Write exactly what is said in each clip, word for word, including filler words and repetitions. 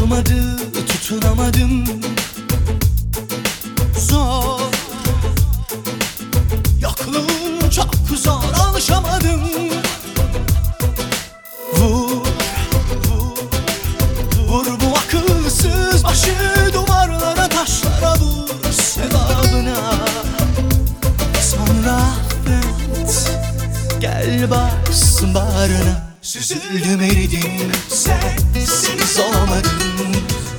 Olmadı, tutunamadım. Zor, yokluğun çok zor, alışamadım. Vur, vur, vur bu akılsız başı duvarlara, taşlara vur sevabına. Sonra affet, gel bas bağrına. Süzüldüm eridim, sensiz olamadım.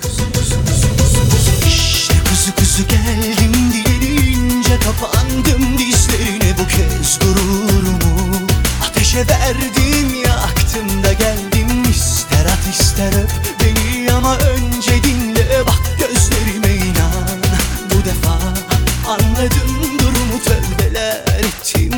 İşte kuzu kuzu geldim diyelince kapandım dizlerine. Bu kez gururumu ateşe verdim, yaktım da geldim. İster at ister öp beni ama önce dinle, bak gözlerime inan. Bu defa anladım durumu, tövbeler ettim.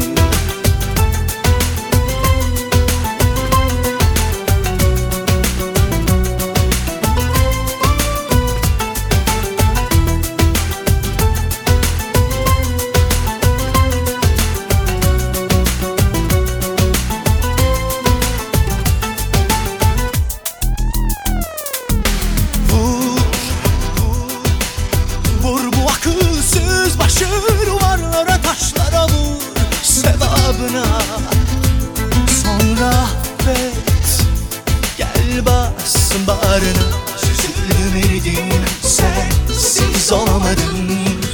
Duvarlara, taşlara vur sevabına. Sonra affet, gel bas bağrına. Süzüldüm eridim, sensiz olamadım.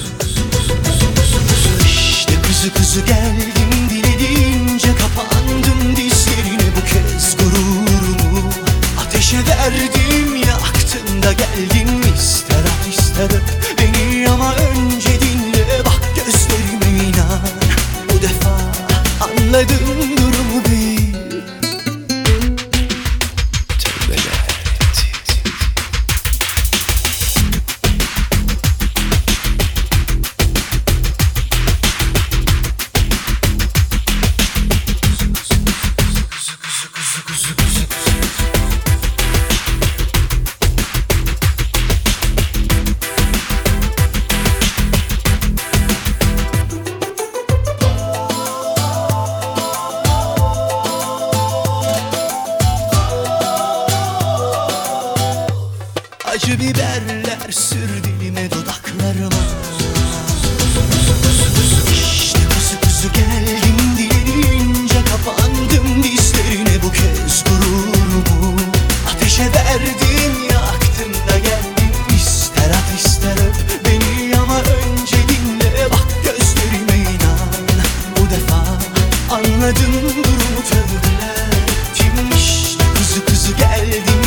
İşte kuzu kuzu geldim dilediğince kapandım dizlerine. Bu kez gururumu ateşe verdim, yaktım da geldim. İster at ister öp beni ama önce dinle, bak gözlerime inan. Bu defa anladım durumu bil. Tövbeler ettim. Acı biberler sür dilime, dudaklarıma. İşte kuzu kuzu geldim diyelince kapandım dizlerine. Bu kez gururumu ateşe verdim, yaktım da geldim. İster at ister öp beni ama önce dinle, bak gözlerime inan. Bu defa anladım durumu, tövbeler ettim. İşte kuzu kuzu geldim